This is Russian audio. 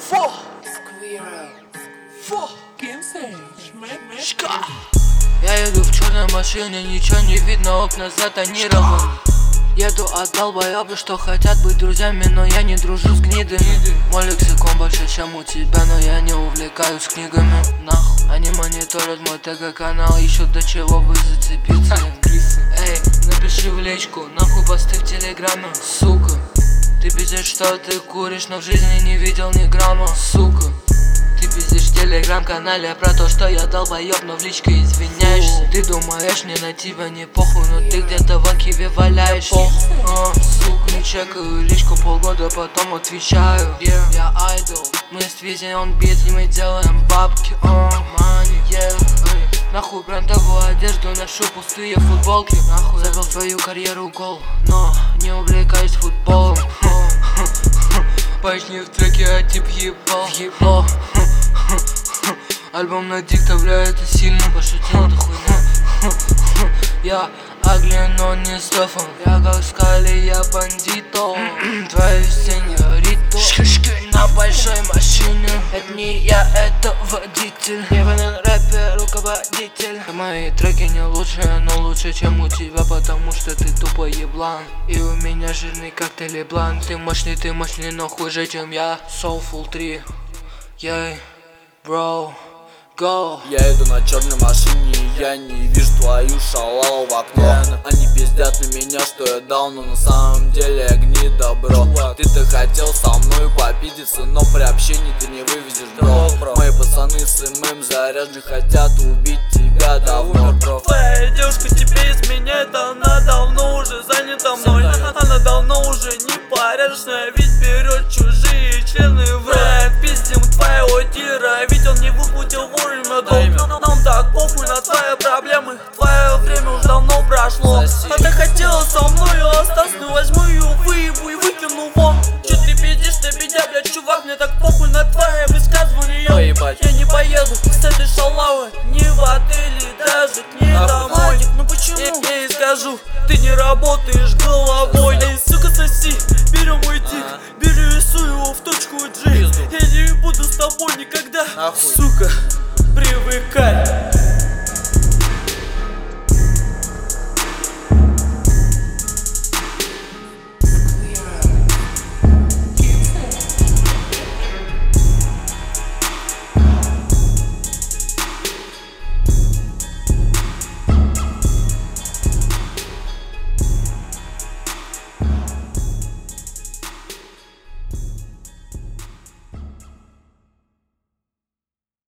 Я еду в черной машине, ничего не видно, окна затонированы. Еду от долбоёбы, что хотят быть друзьями, но я не дружу с гнидами. Мой лексикон больше, чем у тебя, но я не увлекаюсь книгами. Нахуй, они мониторят мой ТГ-канал, ищут до чего вы зацепиться. Эй, напиши в личку, нахуй посты в телеграме. Сука, ты пиздишь, что ты куришь, но в жизни не видел ни грамма. Сука, ты пиздишь в телеграм-канале про то, что я долбоёб, но в личке извиняешься. Ты думаешь, мне на тебя не похуй, но ты где-то в архиве валяешься. Сука, не чекаю личку полгода, потом отвечаю. Я айдол, мы с Визи он бит, и мы делаем бабки. Money, нахуй брендовую одежду, ношу пустые футболки. Нахуй завел свою карьеру гол, но не увлекаюсь футболом. Пачни в треке, а тип ебал. Альбом на диктобля, это сильно пошутил, да хуйня. Я агли, но не Стефан. Я как Скали, я бандито. Твою сеньориту на большой машине. Это не я, это водитель. Ебаный рэпер, руководитель. Мои треки не лучшие, но лучше, чем у тебя, потому что ты тупо еблан. И у меня жирный коктейль блан. Ты мощный, но хуже, чем я. Soulful 3. Яй, бро. Go. Я иду на черной машине, и я не вижу твою шалаву в окне. Они пиздят на меня, что я дал, но на самом деле я гнида, бро. Ты-то хотел со мной попиздиться, но при общении ты не вывезешь, бро. Мои пацаны с ММ заряжены, хотят убить тебя давно, бро. Твоя девушка тебе изменяет, она давно уже занята мной. Она давно уже не порядочная, ведь берет чужие члены в рэп. Пиздим твоего дилера, ведь он не выпустил вовремя долг. Нам так похуй на твои проблемы, твое время уже давно прошло.